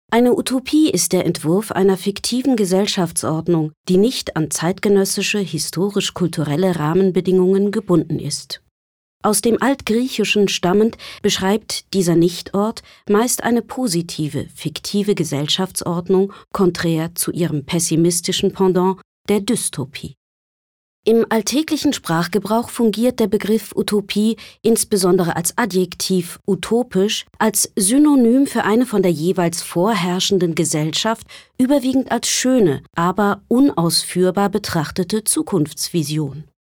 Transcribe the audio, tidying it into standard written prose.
Eine Utopie ist der Entwurf einer fiktiven Gesellschaftsordnung, die nicht an zeitgenössische historisch-kulturelle Rahmenbedingungen gebunden ist. Aus dem Altgriechischen stammend beschreibt dieser Nichtort meist eine positive, fiktive Gesellschaftsordnung konträr zu ihrem pessimistischen Pendant, der Dystopie. Im alltäglichen Sprachgebrauch fungiert der Begriff Utopie insbesondere als Adjektiv utopisch, als Synonym für eine von der jeweils vorherrschenden Gesellschaft überwiegend als schöne, aber unausführbar betrachtete Zukunftsvision.